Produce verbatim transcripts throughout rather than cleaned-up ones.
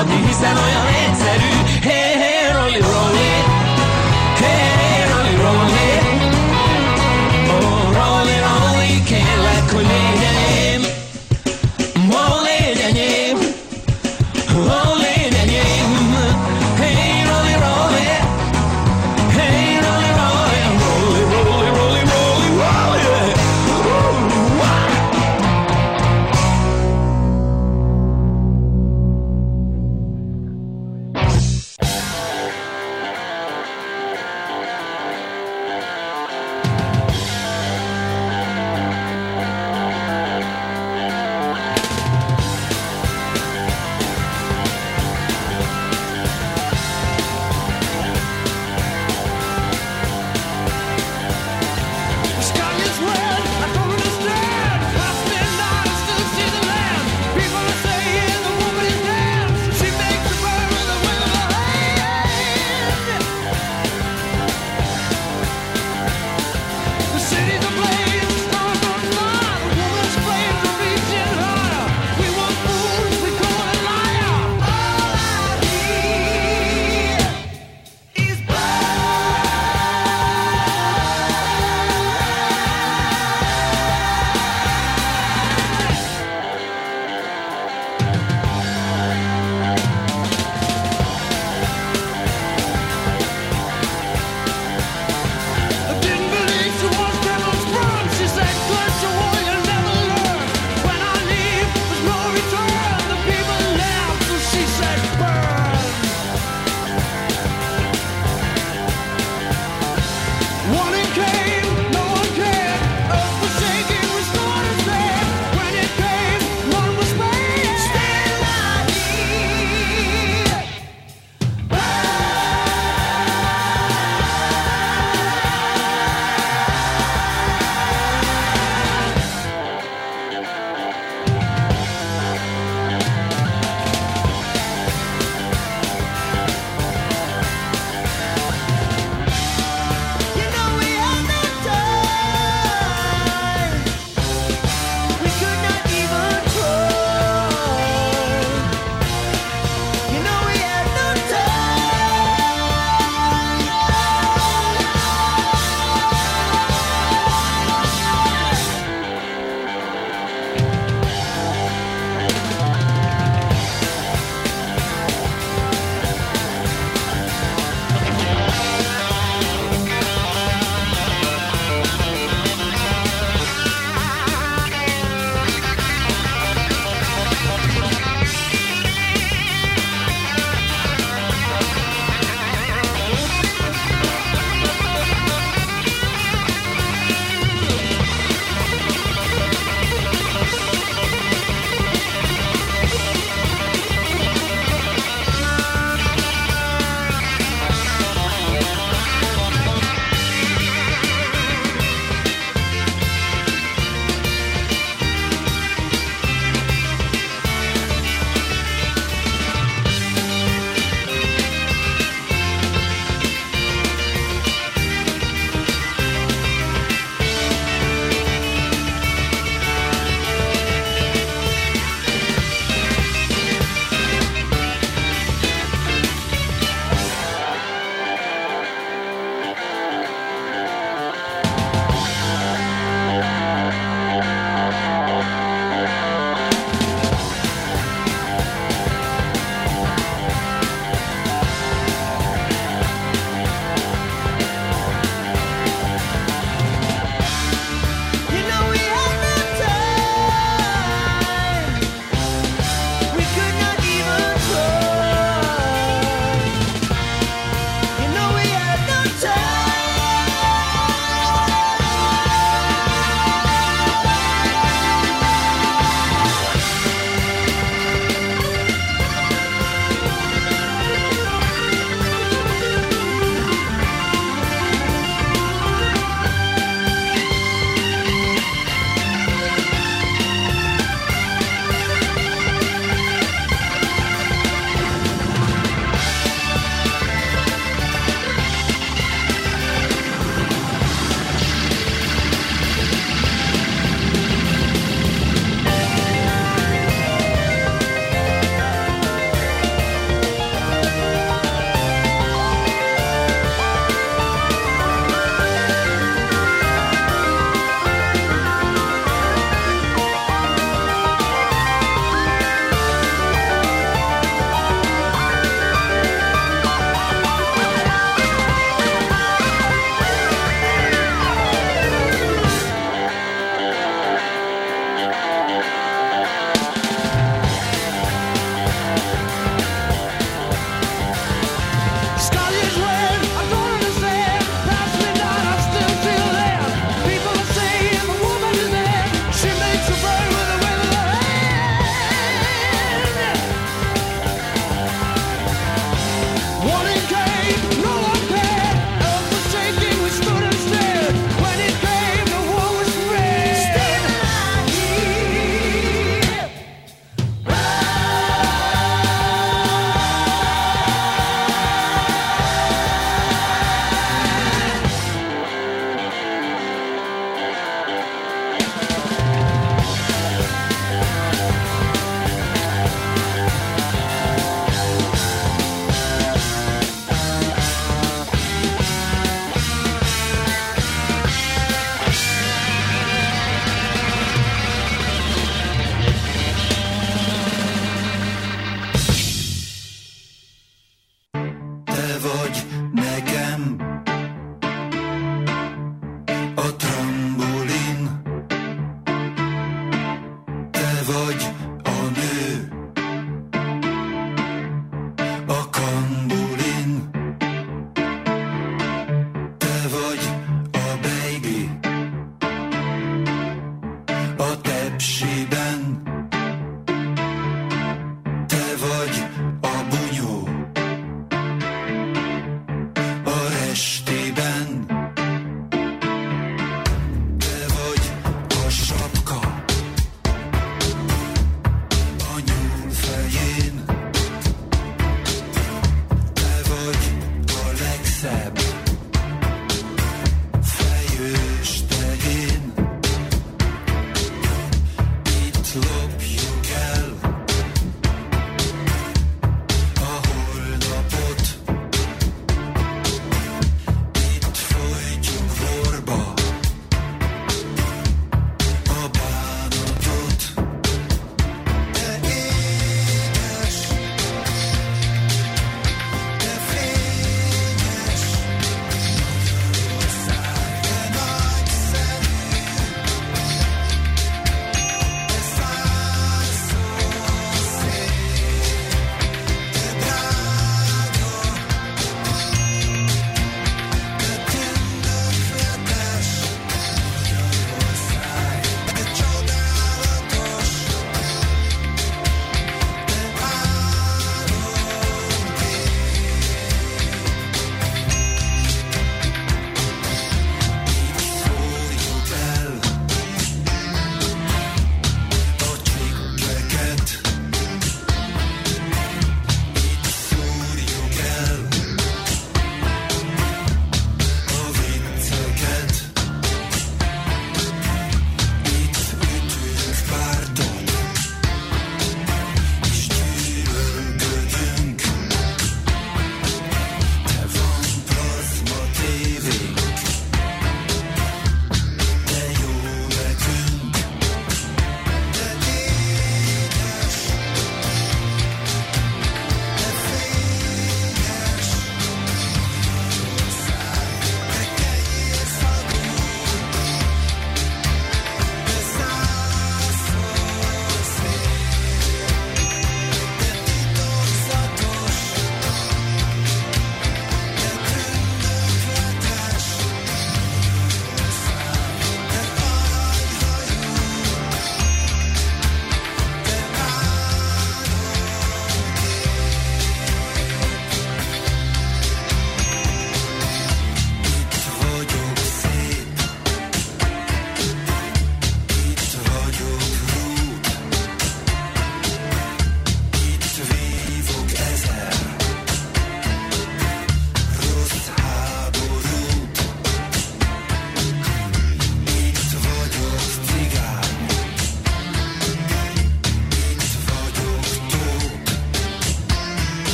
adni, hiszen olyan egyszerű. Hey, hey, rolli, rolli. Hey, hey, rolli, rolli. Oh, rolli, rolli, kérlek, hogy légy enyém. Oh, légy enyém. Oh, légy enyém. Hey, rolli, rolli. Hey, rolli, rolli. Rolli, rolli, rolli, rolli, rolli.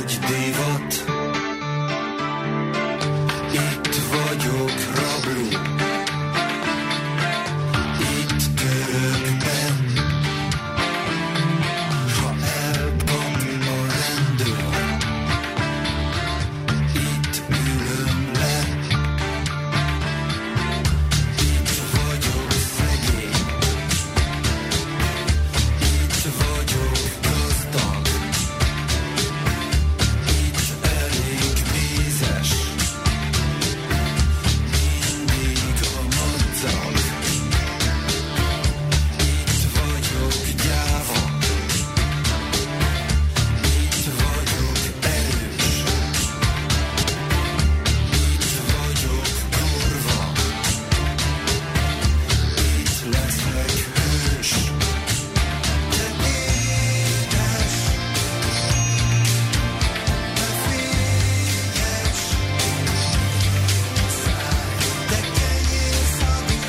egy divat. Itt vagyok rabló, itt török benn. Ha elboml a rendőr, itt ülöm le. Itt vagyok szegény, itt vagyok gazdag, itt elég vízes, mindig a madzag. Itt vagyok gyáva, itt vagyok erős, itt vagyok kurva, itt leszek hős. De édes, de fényes, de kenyérszagú,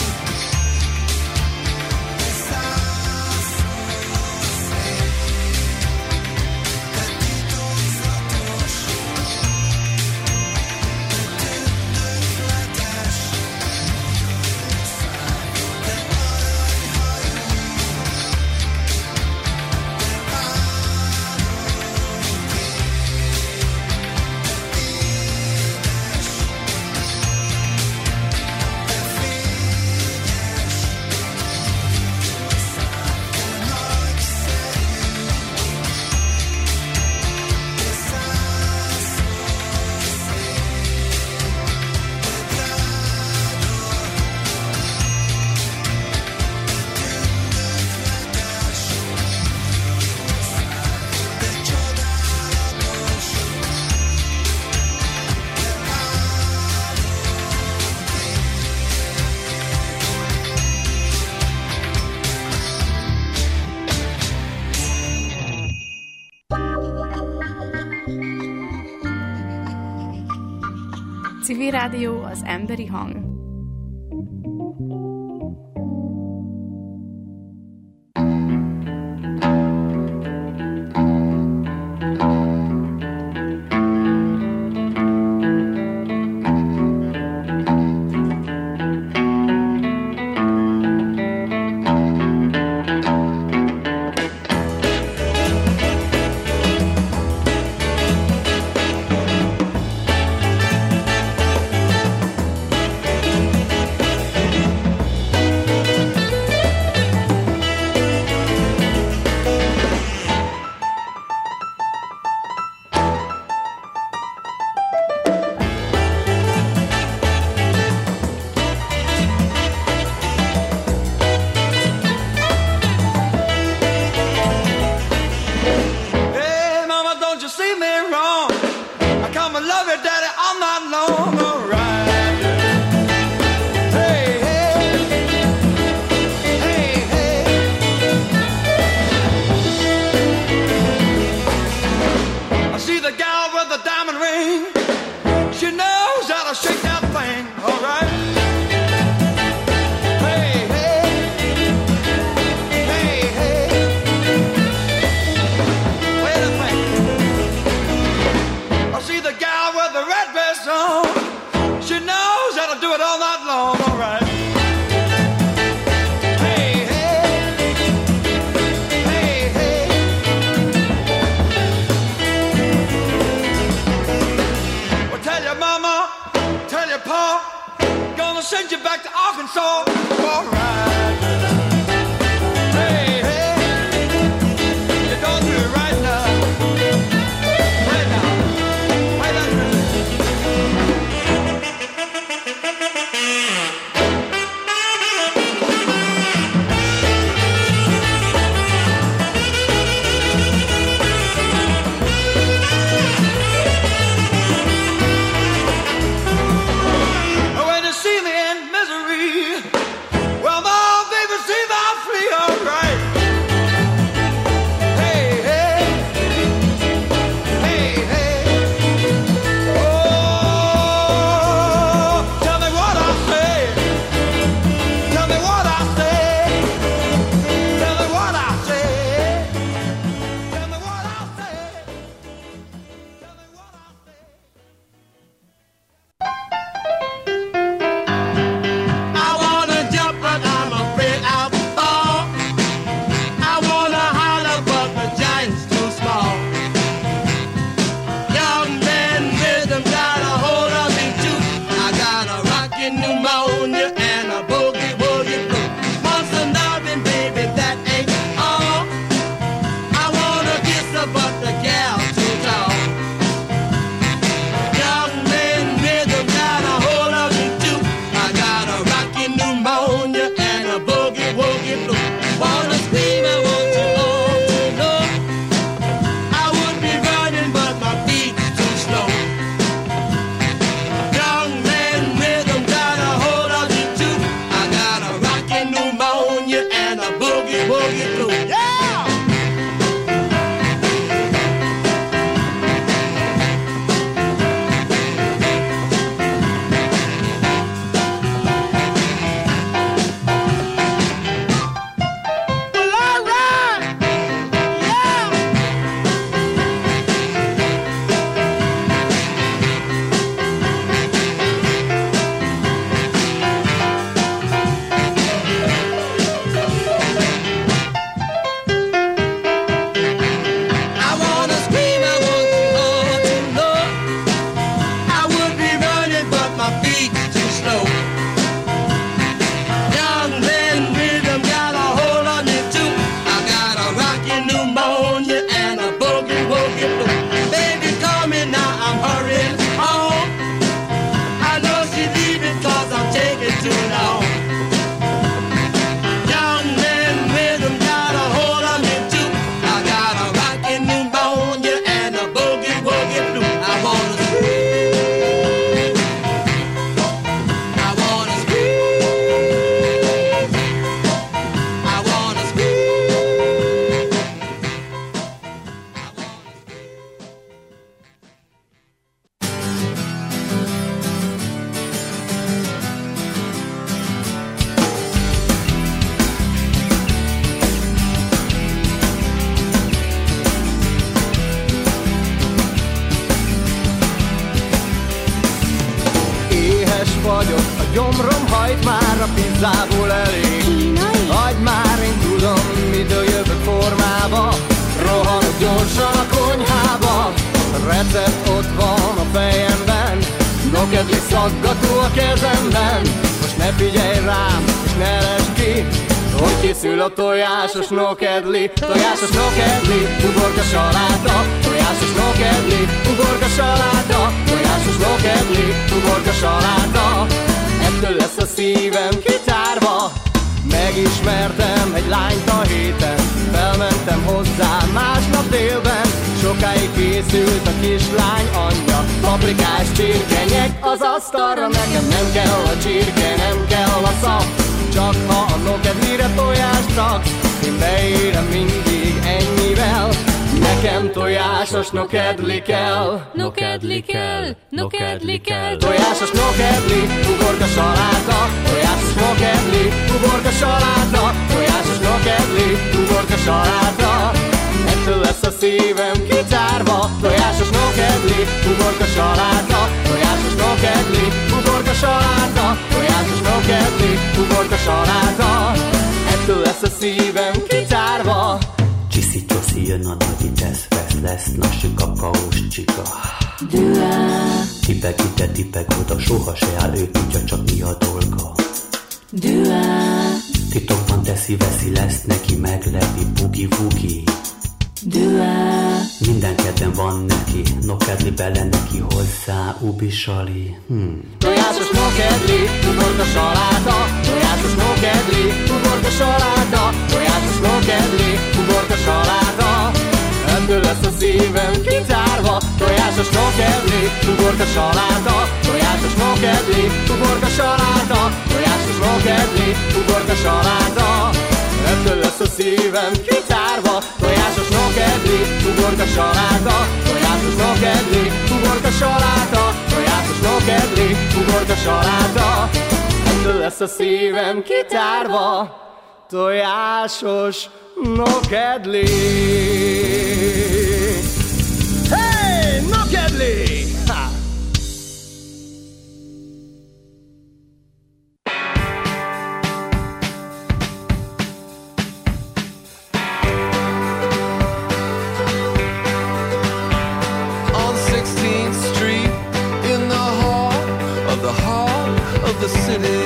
de százszor szép, de titokzatos, de tündökletes, de aranyhajú, de áronké, de édes, de fényes, de nagyszerű, de százszor szép, de drága, de csodálatos, Civil Rádió, az emberi hang. rocking pneumonia and a boogie woogie blue. Baby, call me now, I'm hurrying home. I know she's leaving cause I'm taking too long. Young man rhythm got a hold of me too. I got a rocking pneumonia and a boogie woogie blue. I wanna scream, I wanna scream, I wanna scream, I wanna Éhes vagyok, a gyomrom hajt már, a pizzából elég. Kínai? Hagyd már, én tudom, mitől jövök formába. Rohanok gyorsan a konyhába. A recept ott van a fejemben, nokedli szaggató a kezemben. Most ne figyelj rám, és ne lesd ki, hogy készül a tojásos nokedli. Tojásos nokedli, uborka saláta. Tojásos nokedli, uborka saláta. Tojásos nokedli, uborka saláta. Ettől lesz a szívem kitárva. Megismertem egy lányt a héten, felmentem hozzá másnap délben. Sokáig készült a kislány anyja, paprikás csirkenyek az asztalra. Nekem nem kell a csirke, nem kell a szap, csak ha a nokedlire tojást raksz. Én beérem mindig ennyivel, nekem tojásos nokedli kell. Nokedli kell, nokedli kell. Tojásos nokedli, uborka saláta. Tojásos nokedli, uborka saláta. Tojásos nokedli, uborka saláta. Ettől lesz a szívem kitárva. Tojásos nokedli, uborka saláta. Tojásos nokedli, uborka saláta. Tojásos nokedli, uborka saláta. Ettől lesz a szívem kitárva. Csiszi-csoszi jön a nagyi tesz-vesz, lesz nasi kakaós csika. Tipek ide, tipek oda, soha se áll ő, tudja csak mi a dolga. Titokban teszi-veszi, lesz neki meglepi, bugi-vugi. Minden kedden van neki, nokedli bele neki hozzá, ubisali. Hmm. Tojásos nokedli, uborka saláta. Tojásos nokedli, uborka saláta. Tojásos nokedli, uborka saláta. Ettől lesz a szívem kitárva. Tojásos nokedli, uborka saláta. Tojásos nokedli, uborka saláta. Tojásos nokedli, uborka saláta. Ettől lesz a szívem kitárva. Tojásos nokedli, uborka saláta. Tojásos nokedli, uborka saláta. Tojásos nokedli, uborka saláta. Ettől lesz a szívem kitárva. Tojásos nokedli. Hey, nokedli! Ha! On sixteenth Street, in the heart of the heart of the city,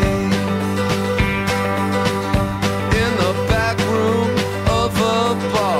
in the back room of a bar.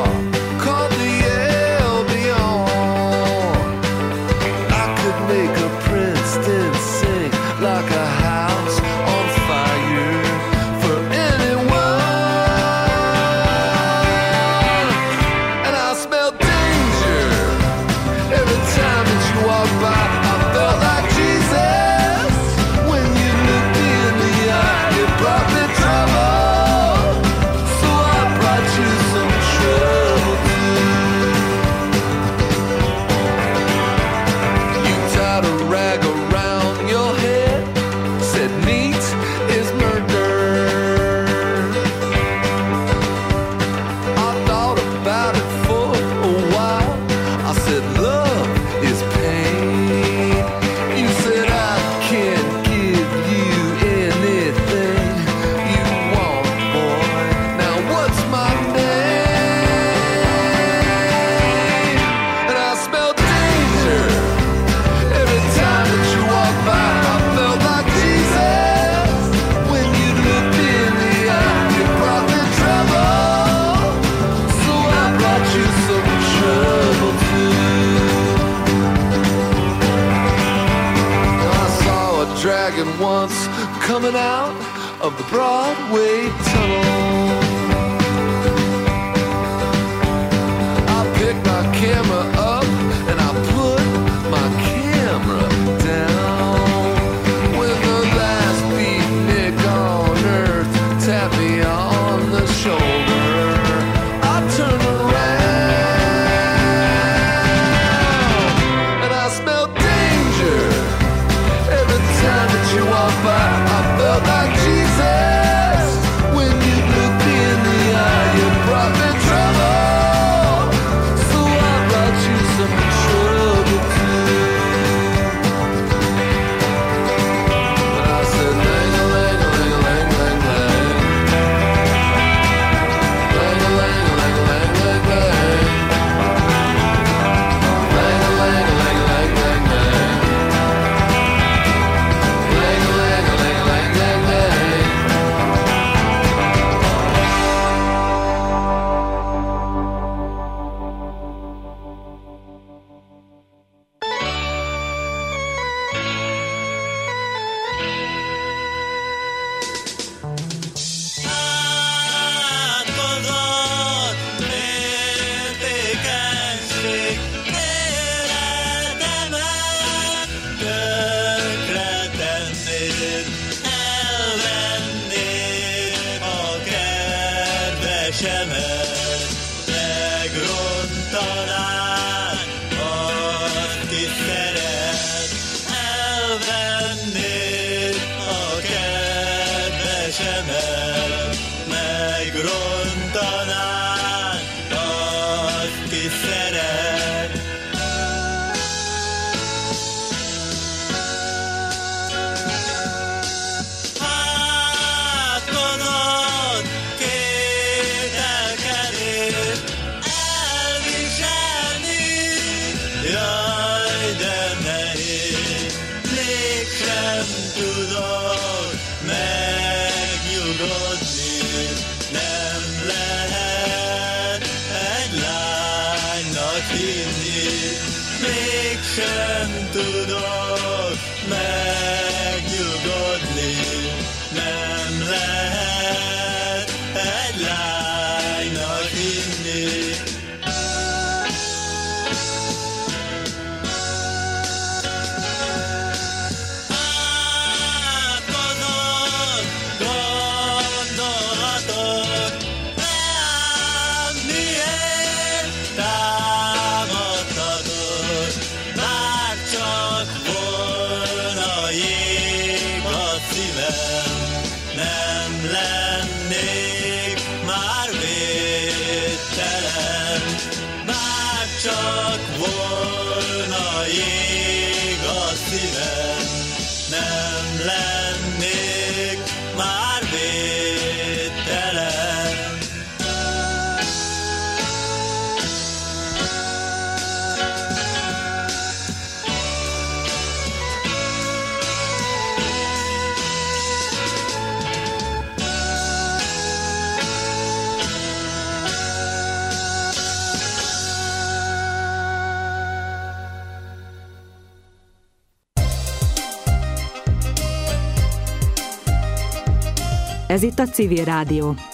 once coming out of the Broadway tunnel. I pick my camera up and I put my camera down. When the last beatnik on earth tapped me on the shoulder, I turn around and I smell danger. Every time that you walk by, I felt like Jesus. When you looked me in the eye, you brought me trouble. So I brought you some trouble too. And I said, lang-a-lang-a-lang-a-lang-lang-lang. Lang-a-lang-a-lang-a-lang-lang-lang. Ez itt a Civil Rádió.